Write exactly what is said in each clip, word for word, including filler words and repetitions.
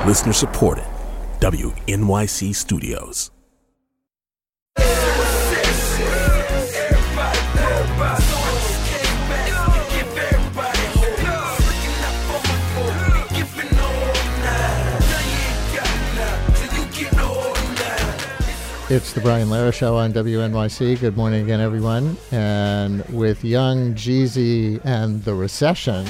Listener supported. W N Y C Studios. It's the Brian Lehrer Show on W N Y C. Good morning again, everyone. And with young Jeezy and the recession,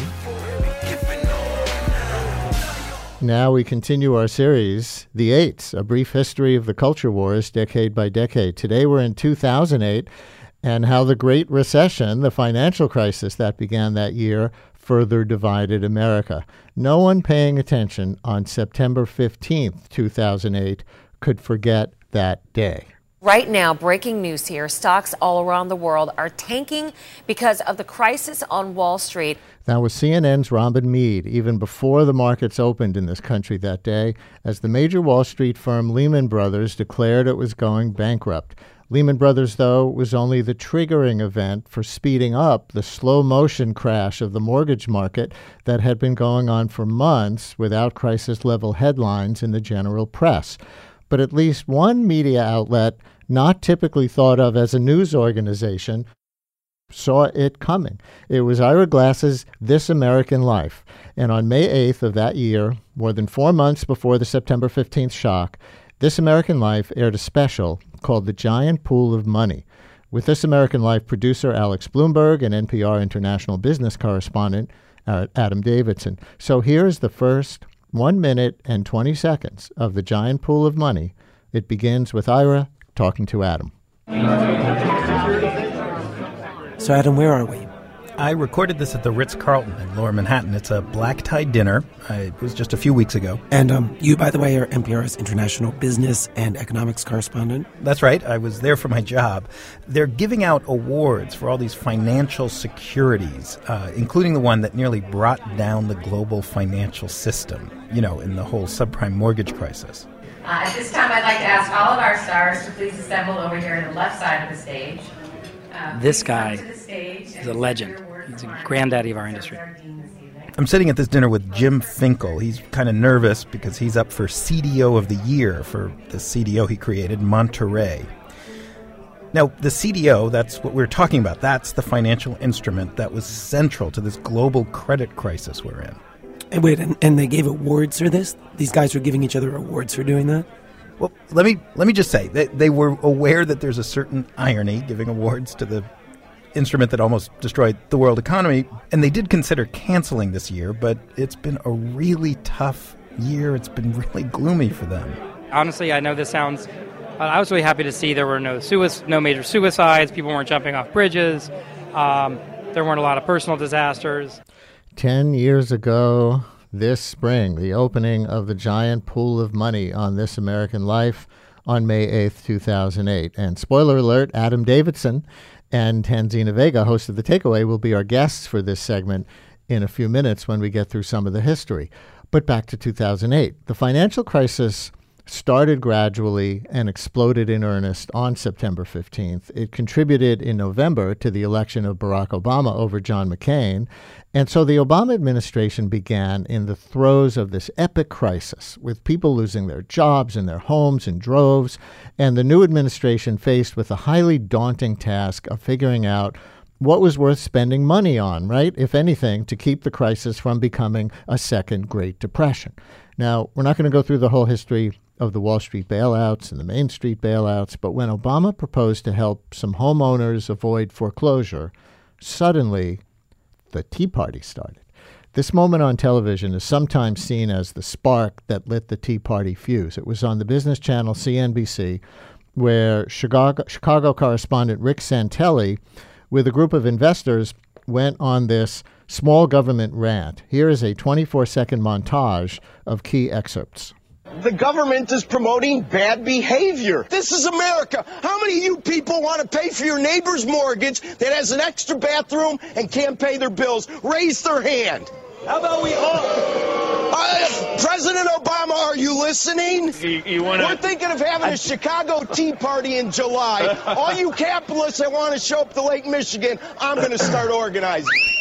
now we continue our series, The Eights, A Brief History of the Culture Wars, Decade by Decade. Today we're in two thousand eight, and how the Great Recession, the financial crisis that began that year, further divided America. No one paying attention on September fifteenth, two thousand eight, could forget that day. Right now, breaking news here, stocks all around the world are tanking because of the crisis on Wall Street. That was C N N's Robin Meade, even before the markets opened in this country that day, as the major Wall Street firm Lehman Brothers declared it was going bankrupt. Lehman Brothers, though, was only the triggering event for speeding up the slow-motion crash of the mortgage market that had been going on for months without crisis-level headlines in the general press. But at least one media outlet, not typically thought of as a news organization, saw it coming. It was Ira Glass's This American Life. And on May eighth of that year, more than four months before the September fifteenth shock, This American Life aired a special called The Giant Pool of Money, with This American Life producer Alex Blumberg and N P R international business correspondent uh, Adam Davidson. So here's the first one minute and twenty seconds of The Giant Pool of Money. It begins with Ira talking to Adam. So, Adam, where are we? I recorded this at the Ritz-Carlton in Lower Manhattan. It's a black-tie dinner. I, it was just a few weeks ago. And um, you, by the way, are N P R's international business and economics correspondent? That's right. I was there for my job. They're giving out awards for all these financial securities, uh, including the one that nearly brought down the global financial system, you know, in the whole subprime mortgage crisis. Uh, at this time, I'd like to ask all of our stars to please assemble over here on the left side of the stage. Uh, this guy is a legend. He's a granddaddy of our industry. I'm sitting at this dinner with Jim Finkel. He's kind of nervous because he's up for C D O of the Year for the C D O he created, Monterey. Now, the C D O, that's what we're talking about. That's the financial instrument that was central to this global credit crisis we're in. And wait, and, and they gave awards for this? These guys were giving each other awards for doing that? Well, let me let me just say, they, they were aware that there's a certain irony giving awards to the instrument that almost destroyed the world economy, and they did consider canceling this year, but it's been a really tough year. It's been really gloomy for them. Honestly, I know this sounds... Uh, I was really happy to see there were no sui- no major suicides, people weren't jumping off bridges, um, there weren't a lot of personal disasters. Ten years ago, this spring, the opening of the Giant Pool of Money on This American Life on May eighth, two thousand eight. And spoiler alert, Adam Davidson and Tanzina Vega, host of The Takeaway, will be our guests for this segment in a few minutes when we get through some of the history. But back to two thousand eight. The financial crisis started gradually and exploded in earnest on September fifteenth. It contributed in November to the election of Barack Obama over John McCain. And so the Obama administration began in the throes of this epic crisis, with people losing their jobs and their homes in droves, and the new administration faced with the highly daunting task of figuring out what was worth spending money on, right, if anything, to keep the crisis from becoming a second Great Depression. Now, we're not going to go through the whole history of the Wall Street bailouts and the Main Street bailouts, but when Obama proposed to help some homeowners avoid foreclosure, suddenly the Tea Party started. This moment on television is sometimes seen as the spark that lit the Tea Party fuse. It was on the business channel C N B C, where Chicago, Chicago correspondent Rick Santelli, with a group of investors, went on this small government rant. Here is a twenty-four second montage of key excerpts. The government is promoting bad behavior. This is America. How many of you people want to pay for your neighbor's mortgage that has an extra bathroom and can't pay their bills? Raise their hand. How about we all... Uh, President Obama, are you listening? You, you wanna... We're thinking of having a Chicago Tea Party in July. All you capitalists that want to show up to Lake Michigan, I'm going to start organizing.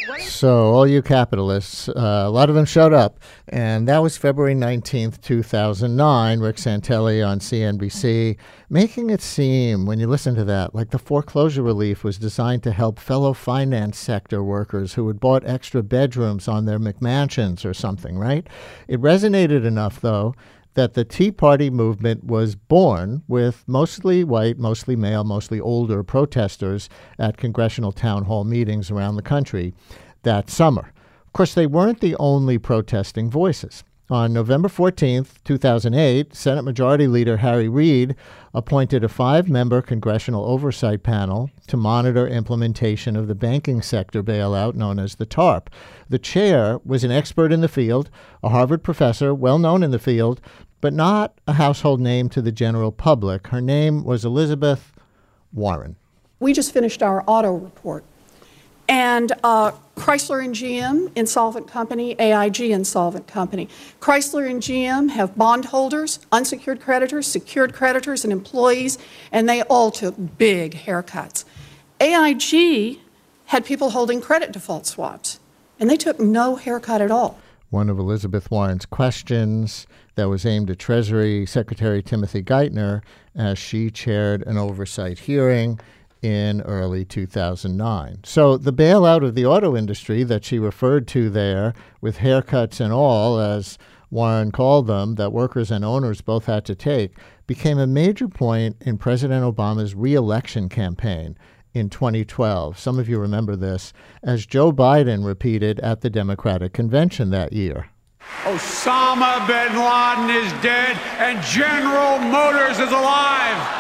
So all you capitalists, uh, a lot of them showed up, and that was February nineteenth, two thousand nine, Rick Santelli on C N B C, making it seem, when you listen to that, like the foreclosure relief was designed to help fellow finance sector workers who had bought extra bedrooms on their McMansions or something, right? It resonated enough, though, that the Tea Party movement was born with mostly white, mostly male, mostly older protesters at congressional town hall meetings around the country that summer. Of course, they weren't the only protesting voices. On November fourteenth, two thousand eight, Senate Majority Leader Harry Reid appointed a five-member congressional oversight panel to monitor implementation of the banking sector bailout known as the TARP. The chair was an expert in the field, a Harvard professor, well-known in the field, but not a household name to the general public. Her name was Elizabeth Warren. We just finished our auto report. And uh, Chrysler and G M, insolvent company, A I G, insolvent company. Chrysler and G M have bondholders, unsecured creditors, secured creditors, and employees, and they all took big haircuts. A I G had people holding credit default swaps, and they took no haircut at all. One of Elizabeth Warren's questions that was aimed at Treasury Secretary Timothy Geithner as she chaired an oversight hearing in early two thousand nine. So the bailout of the auto industry that she referred to there, with haircuts and all, as Warren called them, that workers and owners both had to take, became a major point in President Obama's re-election campaign in twenty twelve. Some of you remember this, as Joe Biden repeated at the Democratic convention that year. Osama bin Laden is dead and General Motors is alive.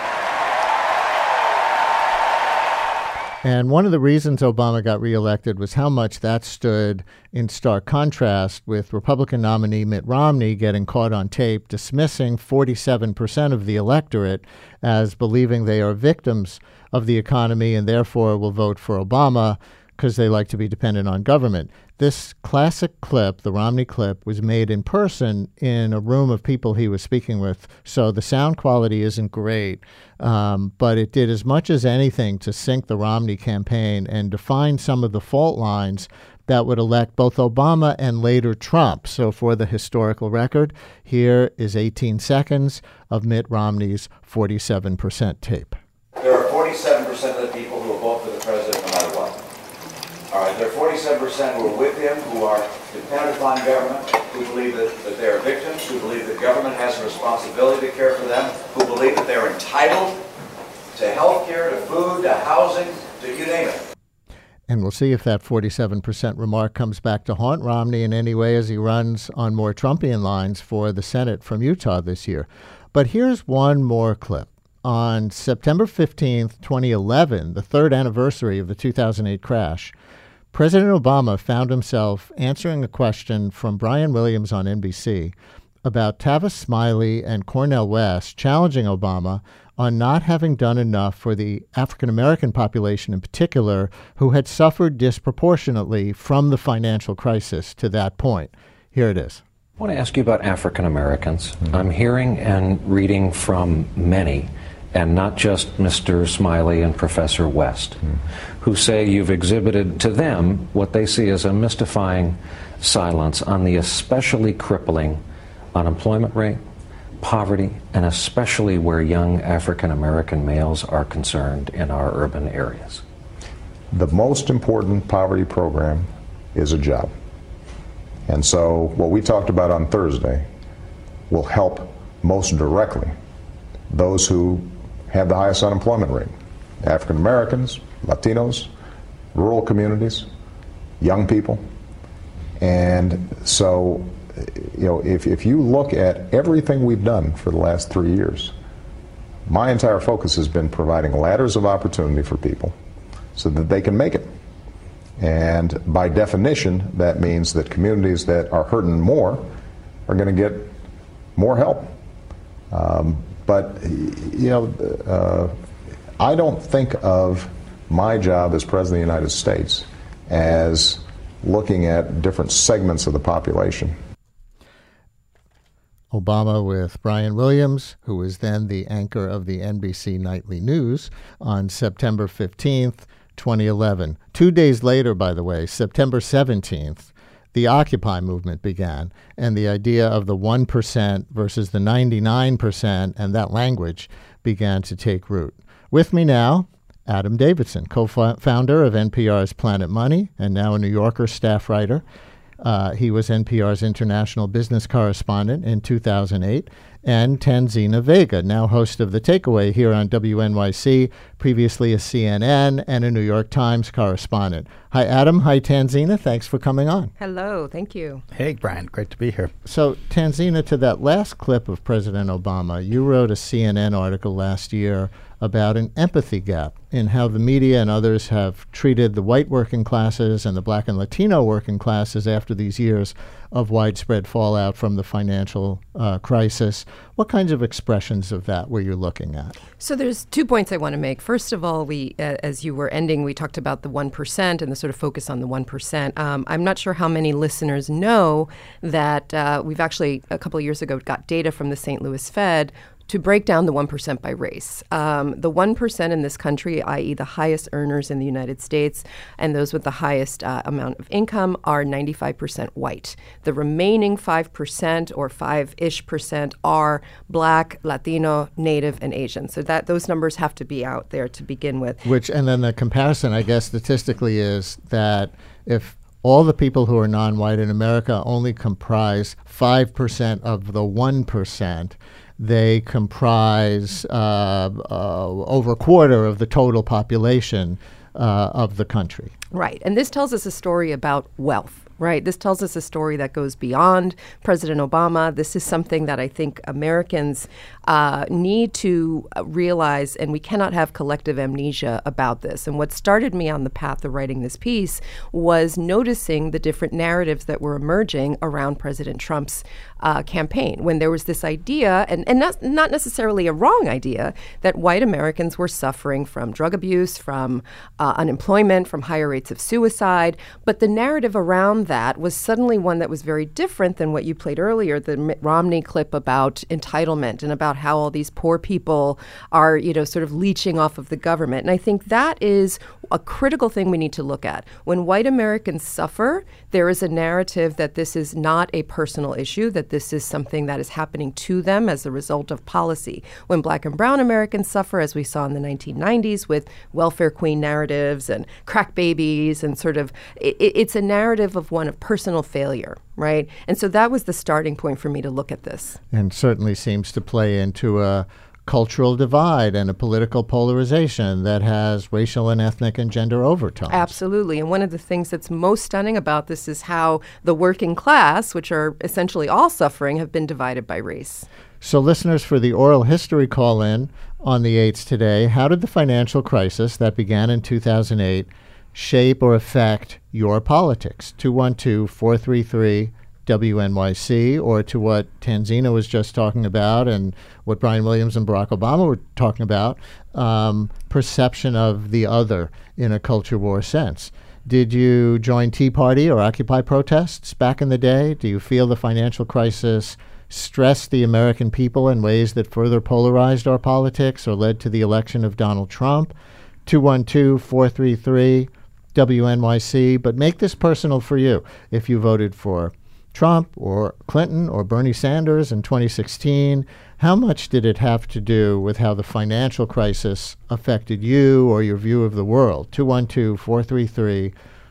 And one of the reasons Obama got reelected was how much that stood in stark contrast with Republican nominee Mitt Romney getting caught on tape dismissing forty-seven percent of the electorate as believing they are victims of the economy and therefore will vote for Obama because they like to be dependent on government. This classic clip, the Romney clip, was made in person in a room of people he was speaking with, so the sound quality isn't great, um, but it did as much as anything to sink the Romney campaign and define some of the fault lines that would elect both Obama and later Trump. So for the historical record, here is eighteen seconds of Mitt Romney's forty-seven percent tape. There are forty-seven percent of the people who will vote for the president no matter what. All right, there are forty-seven percent who are with him, who are dependent upon government, who believe that, that they are victims, who believe that government has a responsibility to care for them, who believe that they're entitled to health care, to food, to housing, to you name it. And we'll see if that forty-seven percent remark comes back to haunt Romney in any way as he runs on more Trumpian lines for the Senate from Utah this year. But here's one more clip. On September fifteenth, twenty eleven, the third anniversary of the two thousand eight crash, President Obama found himself answering a question from Brian Williams on N B C about Tavis Smiley and Cornel West challenging Obama on not having done enough for the African-American population in particular, who had suffered disproportionately from the financial crisis to that point. Here it is. I want to ask you about African Americans. Mm-hmm. I'm hearing and reading from many, and not just Mister Smiley and Professor West, mm-hmm. who say you've exhibited to them what they see as a mystifying silence on the especially crippling unemployment rate, poverty, and especially where young African American males are concerned in our urban areas. The most important poverty program is a job. And so what we talked about on Thursday will help most directly those who have the highest unemployment rate. African Americans, Latinos, rural communities, young people. And so, you know, if, if you look at everything we've done for the last three years, my entire focus has been providing ladders of opportunity for people so that they can make it. And by definition, that means that communities that are hurting more are going to get more help. Um, but, you know, uh, I don't think of my job as President of the United States as looking at different segments of the population. Obama with Brian Williams, who was then the anchor of the N B C Nightly News, on September fifteenth, twenty eleven. Two days later, by the way, September seventeenth, the Occupy movement began, and the idea of the one percent versus the ninety-nine percent and that language began to take root. With me now, Adam Davidson, co-founder of N P R's Planet Money and now a New Yorker staff writer. Uh, he was N P R's international business correspondent in two thousand eight. And Tanzina Vega, now host of The Takeaway here on W N Y C, previously a C N N and a New York Times correspondent. Hi, Adam. Hi, Tanzina. Thanks for coming on. Hello. Thank you. Hey, Brian. Great to be here. So, Tanzina, to that last clip of President Obama, you wrote a C N N article last year about an empathy gap in how the media and others have treated the white working classes and the black and Latino working classes after these years of widespread fallout from the financial uh, crisis. What kinds of expressions of that were you looking at? So there's two points I want to make. First of all, we, uh, as you were ending, we talked about the one percent and the sort of focus on the one percent. Um, I'm not sure how many listeners know that uh, we've actually, a couple of years ago, got data from the Saint Louis Fed to break down the one percent by race. Um, the one percent in this country, that is the highest earners in the United States, and those with the highest uh, amount of income are ninety-five percent white. The remaining five percent or five-ish percent are black, Latino, Native, and Asian. So that those numbers have to be out there to begin with. Which, and then the comparison, I guess, statistically is that if all the people who are non-white in America only comprise five percent of the one percent, they comprise uh, uh, over a quarter of the total population uh, of the country. Right. And this tells us a story about wealth. Right. This tells us a story that goes beyond President Obama. This is something that I think Americans uh, need to realize, and we cannot have collective amnesia about this. And what started me on the path of writing this piece was noticing the different narratives that were emerging around President Trump's uh, campaign, when there was this idea, and, and not, not necessarily a wrong idea, that white Americans were suffering from drug abuse, from uh, unemployment, from higher rates of suicide. But the narrative around that was suddenly one that was very different than what you played earlier, the Mitt Romney clip about entitlement and about how all these poor people are, you know, sort of leeching off of the government. And I think that is a critical thing we need to look at. When white Americans suffer, there is a narrative that this is not a personal issue, that this is something that is happening to them as a result of policy. When black and brown Americans suffer, as we saw in the nineteen nineties with welfare queen narratives and crack babies and sort of, it, it's a narrative of one of personal failure, right? And so that was the starting point for me to look at this. And certainly seems to play into a cultural divide and a political polarization that has racial and ethnic and gender overtones. Absolutely. And one of the things that's most stunning about this is how the working class, which are essentially all suffering, have been divided by race. So listeners, for the oral history call-in on the eights today, how did the financial crisis that began in two thousand eight shape or affect your politics? two one two, four three three, W N Y C, or to what Tanzina was just talking about and what Brian Williams and Barack Obama were talking about, um, perception of the other in a culture war sense. Did you join Tea Party or Occupy protests back in the day? Do you feel the financial crisis stressed the American people in ways that further polarized our politics or led to the election of Donald Trump? two one two, four three three, W N Y C. But make this personal for you. If you voted for Trump or Clinton or Bernie Sanders in twenty sixteen, how much did it have to do with how the financial crisis affected you or your view of the world? two one two, four three three,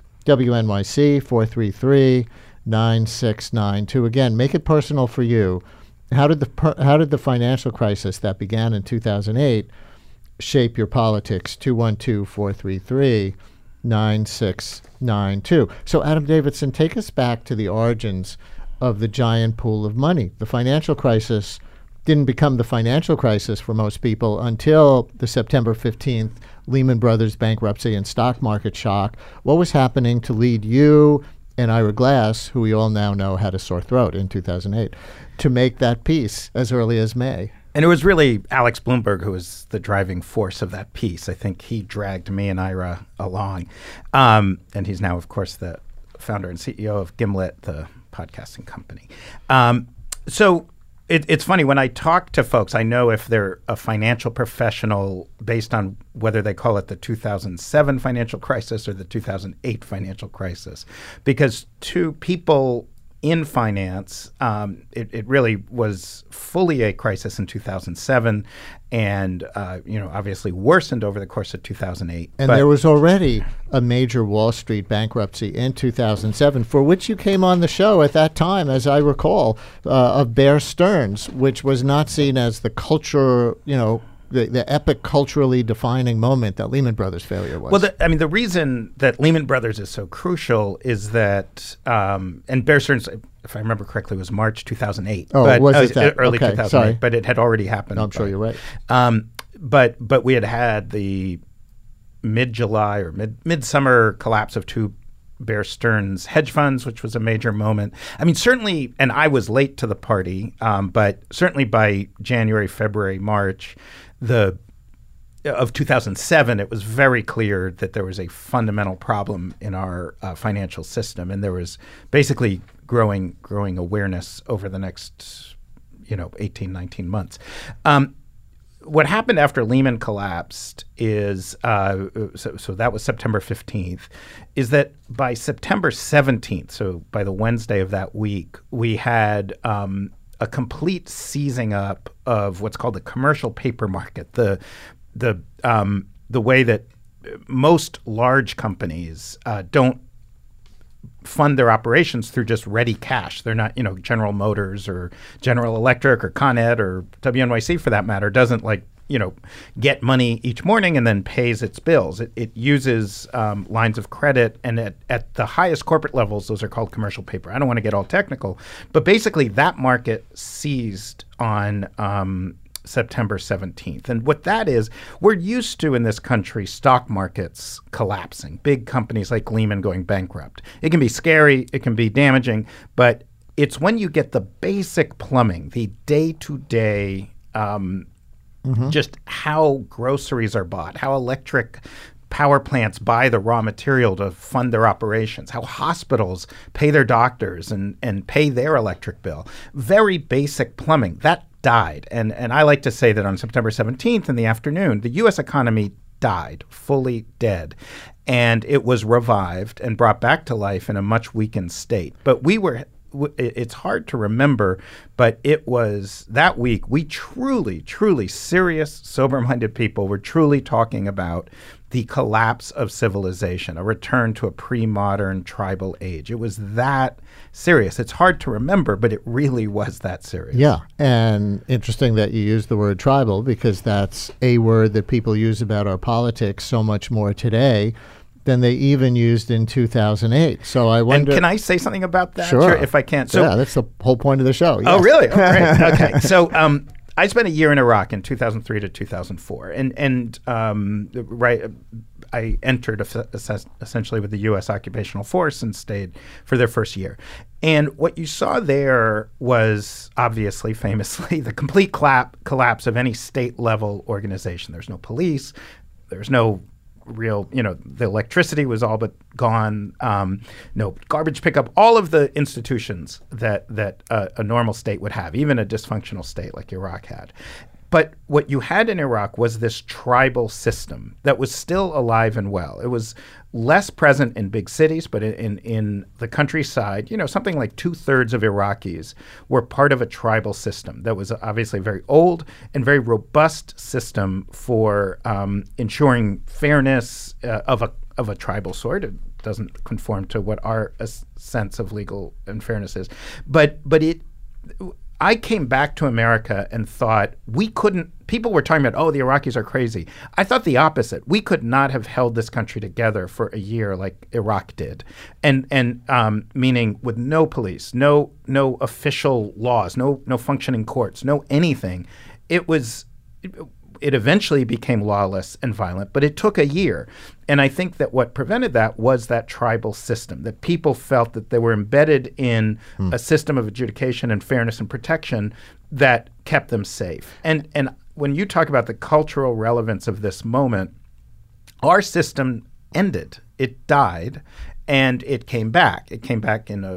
W N Y C, four three three, nine six nine two. Again, make it personal for you. How did the per- how did the financial crisis that began in two thousand eight shape your politics? two one two, four three three, nine six nine two. So Adam Davidson, take us back to the origins of the giant pool of money. The financial crisis didn't become the financial crisis for most people until the September fifteenth Lehman Brothers bankruptcy and stock market shock. What was happening to lead you and Ira Glass, who we all now know had a sore throat in two thousand eight, to make that piece as early as May? And it was really Alex Bloomberg who was the driving force of that piece. I think he dragged me and Ira along. Um, and he's now, of course, the founder and C E O of Gimlet, the podcasting company. Um, so It, it's funny, when I talk to folks, I know if they're a financial professional based on whether they call it the two thousand seven financial crisis or the two thousand eight financial crisis. Because to people in finance, um, it, it really was fully a crisis in two thousand seven and, uh, you know, obviously worsened over the course of two thousand eight. And but there was already a major Wall Street bankruptcy in two thousand seven, for which you came on the show at that time, as I recall, uh, of Bear Stearns, which was not seen as the culture, you know, The, the epic culturally defining moment that Lehman Brothers failure was. Well, the, I mean, the reason that Lehman Brothers is so crucial is that, um, and Bear Stearns, if I remember correctly, was March two thousand eight. Oh, but, was uh, it that? Early Okay, two thousand eight, sorry. but it had already happened. No, I'm sure by- you're right. Um, but but we had had the mid-July or mid midsummer collapse of two Bear Stearns hedge funds, which was a major moment. I mean, certainly, and I was late to the party, um, but certainly by January, February, March, the of two thousand seven, it was very clear that there was a fundamental problem in our uh, financial system, and there was basically growing growing awareness over the next, you know, eighteen, nineteen months. Um, what happened after Lehman collapsed is, uh, so, so that was September fifteenth, is that by September seventeenth, so by the Wednesday of that week, we had um, a complete seizing up of what's called the commercial paper market, the the um, the way that most large companies uh, don't fund their operations through just ready cash. They're not, you know, General Motors or General Electric or Con Ed or W N Y C for that matter doesn't like, you know, get money each morning and then pays its bills. It, it uses um, lines of credit, and at, at the highest corporate levels, those are called commercial paper. I don't want to get all technical, but basically that market seized on um, September seventeenth. And what that is, we're used to in this country stock markets collapsing, big companies like Lehman going bankrupt. It can be scary, it can be damaging, but it's when you get the basic plumbing, the day-to-day um, mm-hmm. just how groceries are bought, how electric power plants buy the raw material to fund their operations, how hospitals pay their doctors and, and pay their electric bill. Very basic plumbing. That died. And and I like to say that on September seventeenth in the afternoon, the U S economy died, fully dead. And it was revived and brought back to life in a much weakened state. But we were, it's hard to remember, but it was that week we truly, truly serious, sober-minded people were truly talking about the collapse of civilization, a return to a pre-modern tribal age. It was that serious. It's hard to remember, but it really was that serious. Yeah, and interesting that you use the word tribal, because that's a word that people use about our politics so much more today than they even used in two thousand eight. So I wonder... And can I say something about that? Sure. If I can. So, yeah, that's the whole point of the show. Yes. Oh, really? Oh, great. Okay. So um, I spent a year in Iraq in two thousand three to two thousand four. And, and um, right, I entered a, essentially with the U S occupational force and stayed for their first year. And what you saw there was obviously, famously, the complete clap, collapse of any state-level organization. There's no police. There's no real, you know, the electricity was all but gone, um, no garbage pickup, all of the institutions that that uh, a normal state would have, even a dysfunctional state like Iraq had. But what you had in Iraq was this tribal system that was still alive and well. It was less present in big cities, but in, in, in the countryside, you know, something like two-thirds of Iraqis were part of a tribal system that was obviously a very old and very robust system for um, ensuring fairness uh, of a of a tribal sort. It doesn't conform to what our uh, sense of legal and fairness is. But but it... I came back to America and thought we couldn't, people were talking about, oh, the Iraqis are crazy. I thought the opposite. We could not have held this country together for a year like Iraq did. And and um, meaning with no police, no no official laws, no no functioning courts, no anything. It was, it, it eventually became lawless and violent, but it took a year. And I think that what prevented that was that tribal system, that people felt that they were embedded in hmm. a system of adjudication and fairness and protection that kept them safe. And and when you talk about the cultural relevance of this moment, our system ended. It died, and it came back. It came back in a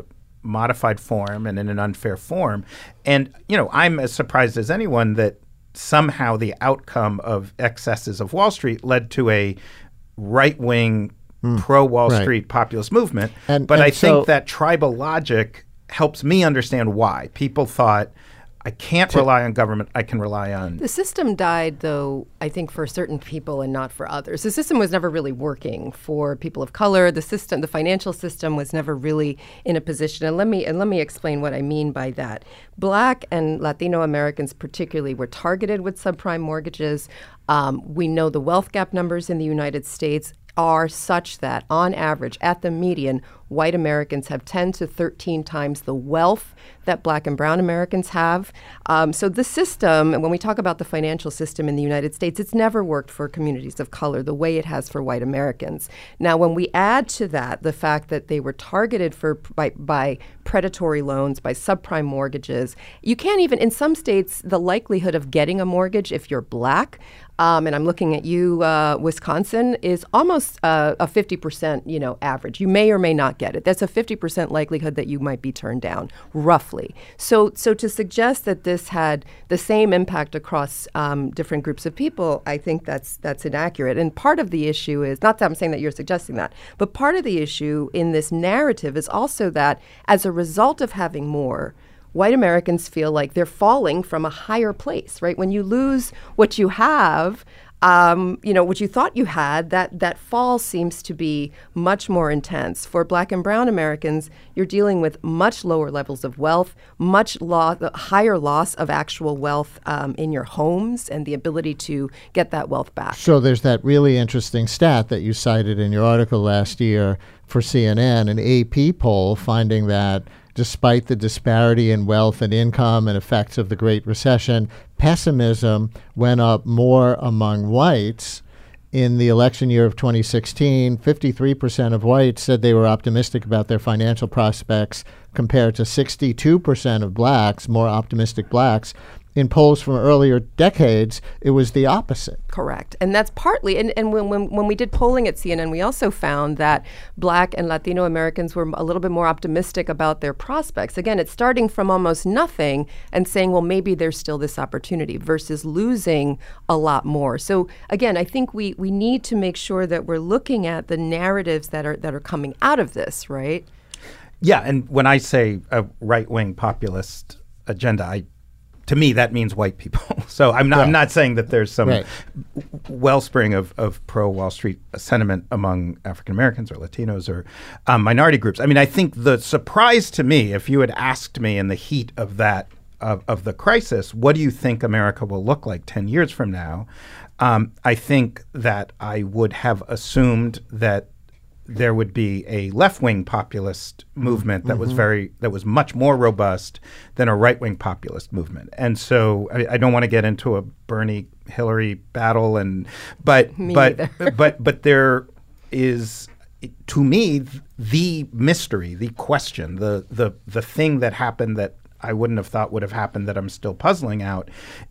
modified form and in an unfair form. And, you know, I'm as surprised as anyone that somehow the outcome of excesses of Wall Street led to a right-wing mm, pro-Wall right. Street populist movement. And, but and I so, think that tribal logic helps me understand why. People thought, I can't to, rely on government, I can rely on... The system died, though, I think, for certain people and not for others. The system was never really working for people of color. The system, the financial system was never really in a position. And let me and let me explain what I mean by that. Black and Latino Americans particularly were targeted with subprime mortgages. Um, we know the wealth gap numbers in the United States are such that, on average, at the median, white Americans have ten to thirteen times the wealth that black and brown Americans have. Um, so the system, and when we talk about the financial system in the United States, it's never worked for communities of color the way it has for white Americans. Now, when we add to that the fact that they were targeted for by, by predatory loans, by subprime mortgages, you can't even, in some states, the likelihood of getting a mortgage if you're black, Um, and I'm looking at you, uh, Wisconsin, is almost uh, a fifty percent, you know, average. You may or may not get it. That's a fifty percent likelihood that you might be turned down, roughly. So, so to suggest that this had the same impact across um, different groups of people, I think that's that's inaccurate. And part of the issue is, not that I'm saying that you're suggesting that, but part of the issue in this narrative is also that as a result of having more, white Americans feel like they're falling from a higher place, right? When you lose what you have, um, you know, what you thought you had, that that fall seems to be much more intense. For black and brown Americans, you're dealing with much lower levels of wealth, much lo- higher loss of actual wealth um, in your homes and the ability to get that wealth back. So there's that really interesting stat that you cited in your article last year for C N N, an A P poll finding that despite the disparity in wealth and income and effects of the Great Recession, pessimism went up more among whites. In the election year of twenty sixteen, fifty-three percent of whites said they were optimistic about their financial prospects compared to sixty-two percent of blacks, more optimistic blacks. In polls from earlier decades, it was the opposite. Correct. And that's partly, and, and when, when when we did polling at C N N, we also found that black and Latino Americans were a little bit more optimistic about their prospects. Again, it's starting from almost nothing and saying, well, maybe there's still this opportunity versus losing a lot more. So again, I think we, we need to make sure that we're looking at the narratives that are that are coming out of this, right? Yeah, and when I say a right-wing populist agenda, I to me, that means white people. So I'm not. Right. I'm not saying that there's some right. wellspring of, of pro-Wall Street sentiment among African Americans or Latinos or um, minority groups. I mean, I think the surprise to me, if you had asked me in the heat of that of, of the crisis, what do you think America will look like ten years from now? Um, I think that I would have assumed that there would be a left-wing populist movement that mm-hmm. was very that was much more robust than a right-wing populist movement. And so I, I don't want to get into a Bernie Hillary battle, and but me but either. but but there is, to me, the mystery, the question, the the the thing that happened that I wouldn't have thought would have happened that I'm still puzzling out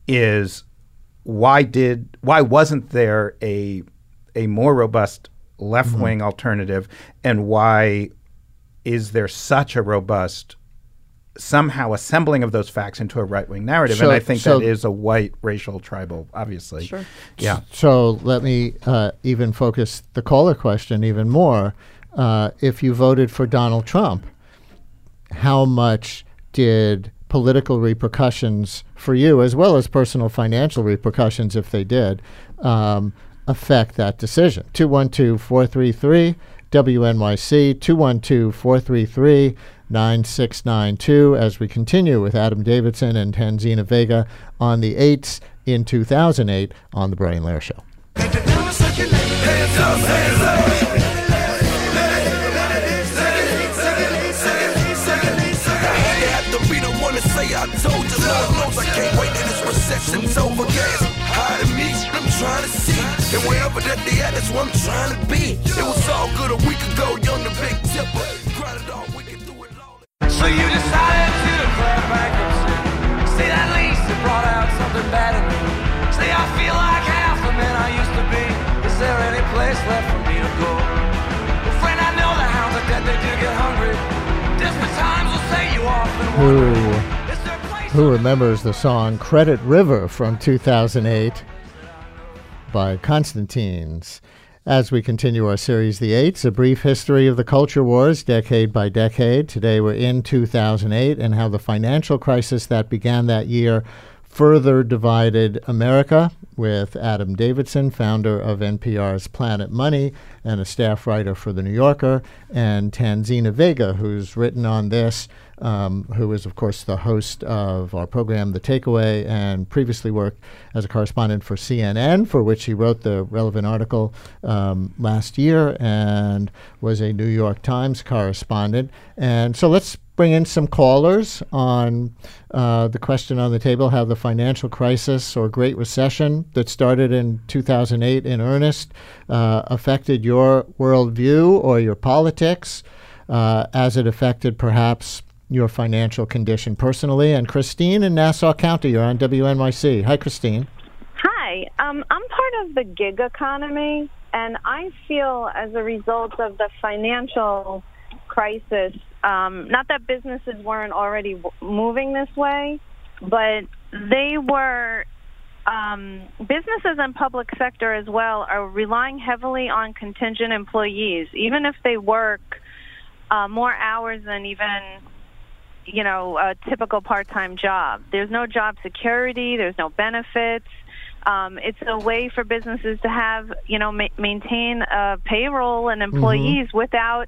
is why did why wasn't there a a more robust left-wing mm-hmm. alternative, and why is there such a robust somehow assembling of those facts into a right-wing narrative? So, and I think so that is a white, racial, tribal, obviously. Sure. Yeah. So let me uh, even focus the caller question even more. Uh, if you voted for Donald Trump, how much did political repercussions for you, as well as personal financial repercussions if they did, um, affect that decision? two one two, four three three, W N Y C, two one two, four three three, nine six nine two, as we continue with Adam Davidson and Tanzina Vega on the eights in two thousand eight on The Brian Lehrer Show. Trying to see, and wherever that they at, that's where I'm trying to be. It was all good a week ago, young the big tipper. Grind it all, we can do it all. So you decided to declare bankruptcy. See, that lease that brought out something bad in me. See, I feel like half the man I used to be. Is there any place left for me to go? Well, friend, I know the hounds are dead, they do get hungry. Desperate times will Who, who remembers the song Credit River from two thousand eight by Constantines? As we continue our series, The Eights, a brief history of the culture wars, decade by decade. Today we're in two thousand eight and how the financial crisis that began that year further divided America, with Adam Davidson, founder of N P R's Planet Money and a staff writer for The New Yorker, and Tanzina Vega, who's written on this, um, who is, of course, the host of our program, The Takeaway, and previously worked as a correspondent for C N N, for which he wrote the relevant article um, last year, and was a New York Times correspondent. And so let's bring in some callers on uh, the question on the table, how the financial crisis or Great Recession that started in two thousand eight in earnest uh, affected your worldview or your politics, uh, as it affected perhaps your financial condition personally. And Christine in Nassau County, you're on W N Y C. Hi, Christine. Hi. Um, I'm part of the gig economy, and I feel as a result of the financial crisis, Um, not that businesses weren't already w- moving this way, but they were, um, businesses and public sector as well are relying heavily on contingent employees, even if they work uh, more hours than even, you know, a typical part-time job. There's no job security, there's no benefits. Um, it's a way for businesses to have, you know, ma- maintain a payroll and employees mm-hmm. without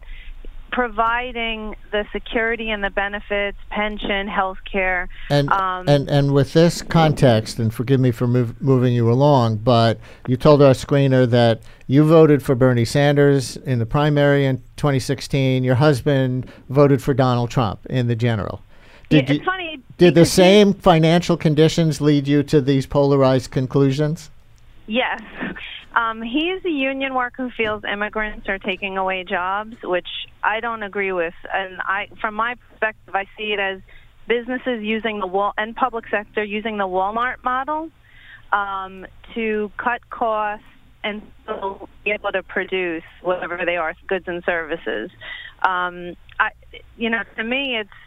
providing the security and the benefits, pension, health care. And, um, and and with this context, and forgive me for move, moving you along, but you told our screener that you voted for Bernie Sanders in the primary in twenty sixteen. Your husband voted for Donald Trump in the general. Did yeah, it's you, funny. Did the same financial conditions lead you to these polarized conclusions? Yes. Um, he's a union worker who feels immigrants are taking away jobs, which I don't agree with. And I, from my perspective, I see it as businesses using the wall and public sector using the Walmart model um, to cut costs and still be able to produce whatever they are, goods and services. Um, I, you know, to me, it's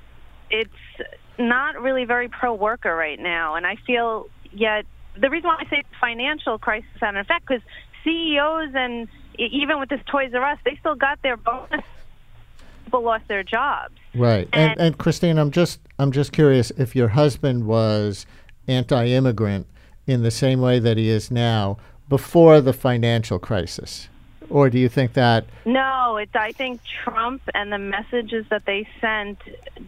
it's not really very pro-worker right now, and I feel yet. The reason why I say financial crisis had an effect, because C E Os and even with this Toys R Us, they still got their bonus. People lost their jobs. Right. And, and, and Christine, I'm just I'm just curious if your husband was anti-immigrant in the same way that he is now before the financial crisis, or do you think that? No, it's. I think Trump and the messages that they sent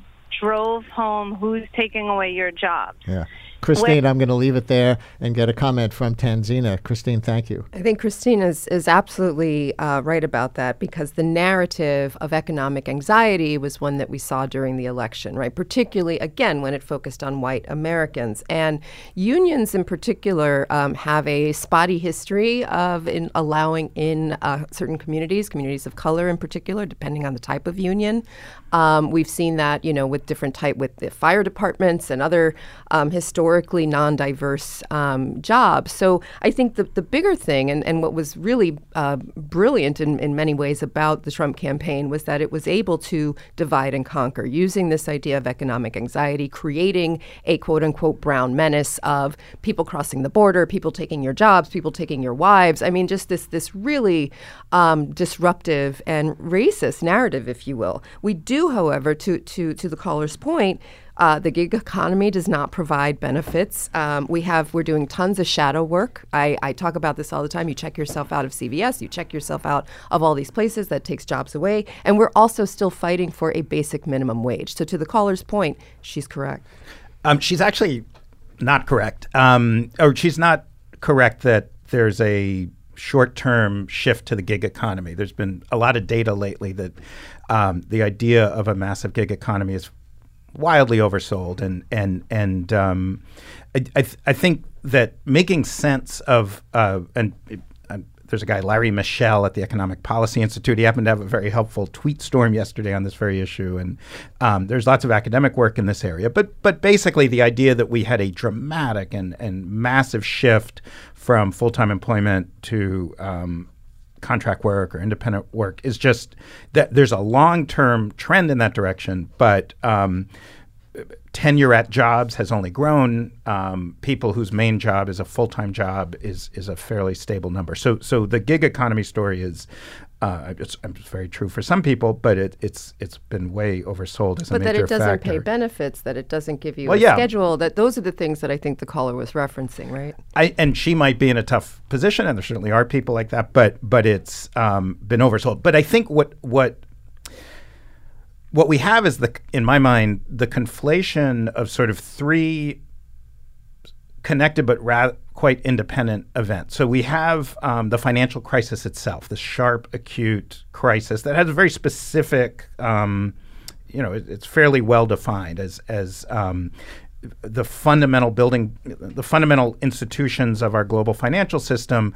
drove home who's taking away your jobs. Yeah. Christine, I'm going to leave it there and get a comment from Tanzina. Christine, thank you. I think Christine is, is absolutely uh, right about that, because the narrative of economic anxiety was one that we saw during the election, right? Particularly, again, when it focused on white Americans. And unions in particular um, have a spotty history of in allowing in uh, certain communities, communities of color in particular, depending on the type of union. Um, we've seen that, you know, with different type, with the fire departments and other um, historically non-diverse um, jobs. So I think the, the bigger thing, and, and what was really uh, brilliant in, in many ways about the Trump campaign, was that it was able to divide and conquer, using this idea of economic anxiety, creating a quote-unquote brown menace of people crossing the border, people taking your jobs, people taking your wives. I mean, just this, this really um, disruptive and racist narrative, if you will. We do However, to, to, to the caller's point, uh, the gig economy does not provide benefits. Um, we have, we're doing tons of shadow work. I, I talk about this all the time. You check yourself out of C V S, you check yourself out of all these places that takes jobs away. And we're also still fighting for a basic minimum wage. So to the caller's point, she's correct. Um, she's actually not correct. Um, or she's not correct that there's a short-term shift to the gig economy. There's been a lot of data lately that um, the idea of a massive gig economy is wildly oversold, and and and um, I I, th- I think that making sense of uh, and uh, there's a guy, Larry Michel, at the Economic Policy Institute. He happened to have a very helpful tweet storm yesterday on this very issue, and um, there's lots of academic work in this area. But but basically, the idea that we had a dramatic and and massive shift from full-time employment to um, contract work or independent work is just that there's a long-term trend in that direction, but um, tenure at jobs has only grown. Um, people whose main job is a full-time job is is a fairly stable number. So so the gig economy story is uh, it's, it's very true for some people, but it, it's it's been way oversold as but a major factor. But that it doesn't factor. pay benefits, that it doesn't give you well, a yeah. schedule, that those are the things that I think the caller was referencing, right? I, and she might be in a tough position, and there certainly are people like that, but but it's um, been oversold. But I think what what what we have is, the in my mind, the conflation of sort of three connected but ra- quite independent events. So we have um, the financial crisis itself, the sharp, acute crisis that has a very specific, um, you know, it, it's fairly well defined as as um, the fundamental building, the fundamental institutions of our global financial system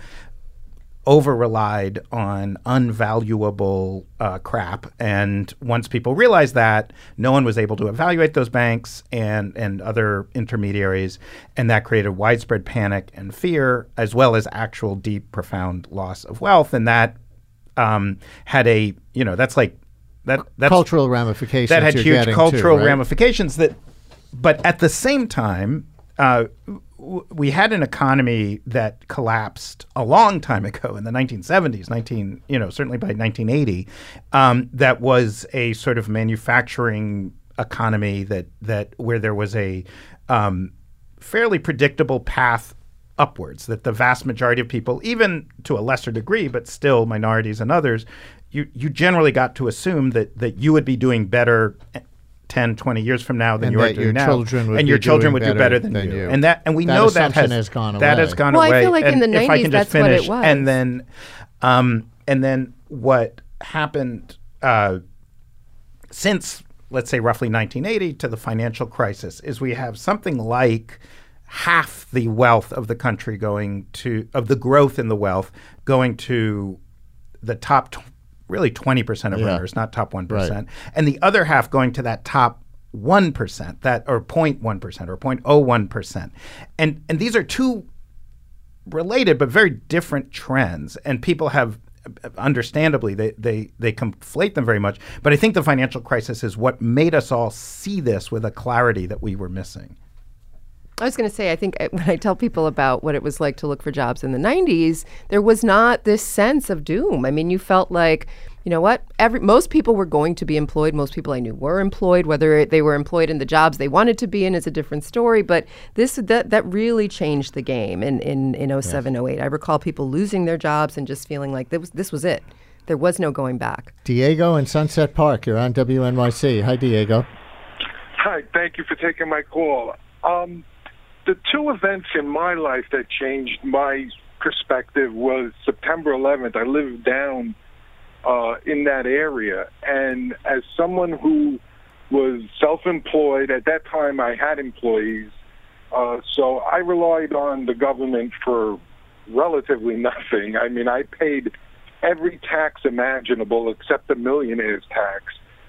over-relied on unvaluable uh, crap. And once people realized that, no one was able to evaluate those banks and, and other intermediaries, and that created widespread panic and fear, as well as actual deep, profound loss of wealth. And that um, had a, you know, that's like, that that's, cultural ramifications. That had you're huge getting cultural to, right? ramifications that, but at the same time, uh, we had an economy that collapsed a long time ago in the nineteen seventies, nineteen, you know, certainly by nineteen eighty, um, that was a sort of manufacturing economy that that where there was a um, fairly predictable path upwards, that the vast majority of people, even to a lesser degree, but still minorities and others, you you generally got to assume that that you would be doing better ten, twenty years from now than and you are that doing your now. children would and be your children doing would do better than, than you. you. And that and we That know that assumption has, has gone that away. has gone well, away. I feel like and in the if I nineties, can just that's finish, what it was. And then, um, and then what happened uh, since, let's say, roughly nineteen eighty to the financial crisis is we have something like half the wealth of the country going to, of the growth in the wealth going to the top tw- really twenty percent of Yeah. earners, not top one percent. Right. And the other half going to that top one percent, that or zero point one percent or zero point zero one percent. And and these are two related but very different trends. And people have, understandably, they, they, they conflate them very much. But I think the financial crisis is what made us all see this with a clarity that we were missing. I was going to say, I think when I tell people about what it was like to look for jobs in the nineties, there was not this sense of doom. I mean, you felt like, you know what, every most people were going to be employed. Most people I knew were employed. Whether they were employed in the jobs they wanted to be in is a different story. But this that that really changed the game in in, in oh seven, oh eight. I recall people losing their jobs and just feeling like this was, this was it. There was no going back. Diego in Sunset Park, you're on W N Y C. Hi, Diego. Hi, thank you for taking my call. Um, the two events in my life that changed my perspective was September eleventh. I lived down uh, in that area, and as someone who was self-employed, at that time I had employees, uh, so I relied on the government for relatively nothing. I mean, I paid every tax imaginable except the millionaire's tax.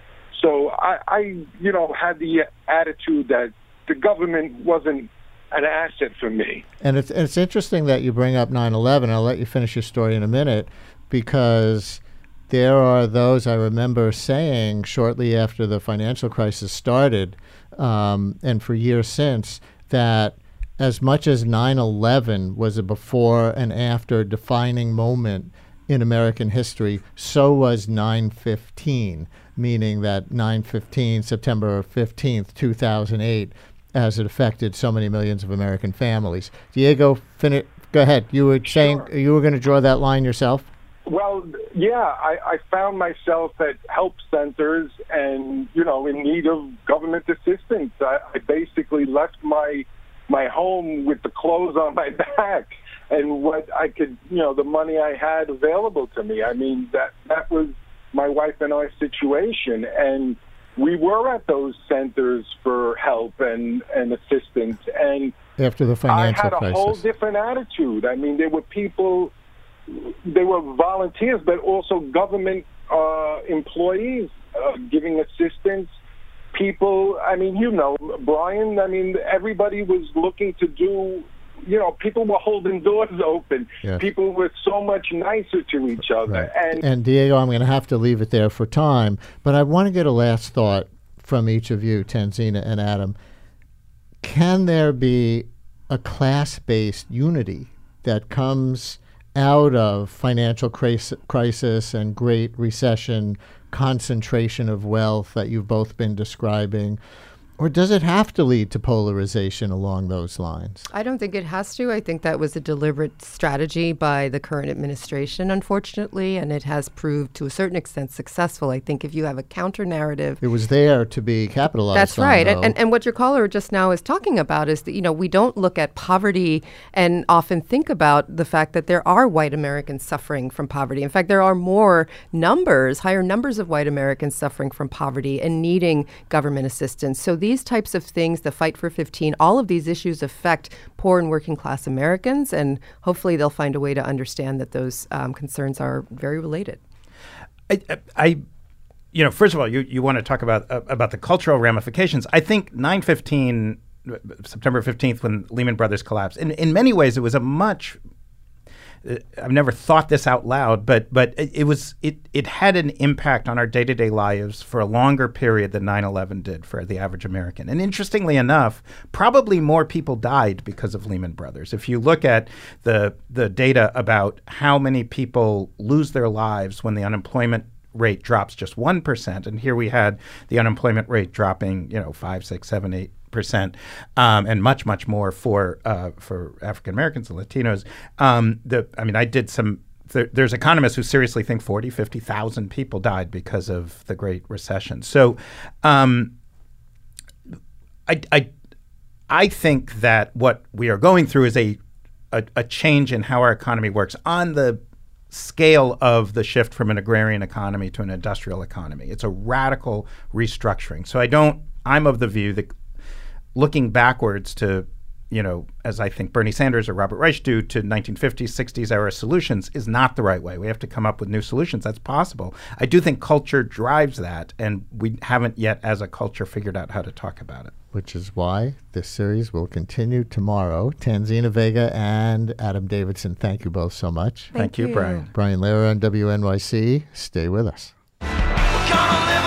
So I, I, you know, had the attitude that the government wasn't an asset for me. And it's it's interesting that you bring up nine eleven. I'll let you finish your story in a minute, because there are those I remember saying shortly after the financial crisis started, um, and for years since, that as much as nine eleven was a before and after defining moment in American history, so was nine fifteen, meaning that nine fifteen, September fifteenth, two thousand eight, as it affected so many millions of American families. Diego, fin- go ahead. You were saying Sure. you were going to draw that line yourself? Well, yeah, I, I found myself at help centers and, you know, in need of government assistance. I, I basically left my my home with the clothes on my back and what I could, you know, the money I had available to me. I mean, that that was my wife and I situation. And we were at those centers for help and, and assistance. And After the financial I had a crisis. whole different attitude. I mean, there were people, they were volunteers, but also government uh, employees uh, giving assistance. People, I mean, you know, Brian, I mean, everybody was looking to do you know, people were holding doors open. Yes. People were so much nicer to each other. Right. And, And Diego, I'm going to have to leave it there for time, but I want to get a last thought from each of you, Tanzina and Adam. Can there be a class-based unity that comes out of financial crisis, crisis and great recession, concentration of wealth that you've both been describing? Or does it have to lead to polarization along those lines? I don't think it has to. I think that was a deliberate strategy by the current administration, unfortunately, and it has proved to a certain extent successful. I think if you have a counter narrative, It was there to be capitalized that's on, right. And, though. and and what your caller just now is talking about is that, you know, we don't look at poverty and often think about the fact that there are white Americans suffering from poverty. In fact, there are more numbers, higher numbers of white Americans suffering from poverty and needing government assistance. So these types of things, the Fight for fifteen, all of these issues affect poor and working class Americans, and hopefully they'll find a way to understand that those um, concerns are very related. I, I, you know, first of all, you, you want to talk about uh, about the cultural ramifications. I think nine fifteen, September fifteenth, when Lehman Brothers collapsed, in, in many ways it was a much I've never thought this out loud, but but it, it was it it had an impact on our day-to-day lives for a longer period than nine eleven did for the average American. And interestingly enough, probably more people died because of Lehman Brothers. If you look at the the data about how many people lose their lives when the unemployment rate drops just one percent, and here we had the unemployment rate dropping, you know, five, six, seven, eight percent, um, and much, much more for uh, for African Americans and Latinos. Um, the, I mean, I did some. There, there's economists who seriously think forty, fifty thousand people died because of the Great Recession. So, um, I, I, I think that what we are going through is a, a a change in how our economy works on the scale of the shift from an agrarian economy to an industrial economy. It's a radical restructuring. So I don't. I'm of the view that looking backwards to, you know, as I think Bernie Sanders or Robert Reich do, to nineteen fifties, sixties era solutions is not the right way. We have to come up with new solutions. That's possible. I do think culture drives that, and we haven't yet as a culture figured out how to talk about it. Which is why this series will continue tomorrow. Tanzina Vega and Adam Davidson, thank you both so much. Thank, thank you, you, Brian. Brian Lehrer on W N Y C. Stay with us.